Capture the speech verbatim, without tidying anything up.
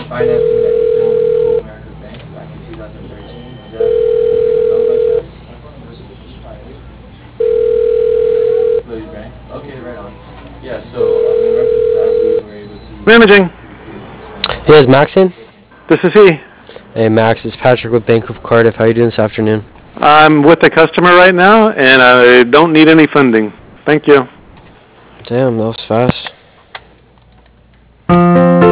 financing that you did with Cool America Bank back in two thousand thirteen. Is that something you know by chance? Lloyd Bank? Okay, right on. Yeah, so um, in reference to that, we were able to Imaging. Hey, is Max in? This is he. Hey, Max, it's Patrick with Bank of Cardiff. How you doing this afternoon? I'm with a customer right now, and I don't need any funding. Thank you. Damn, that was fast.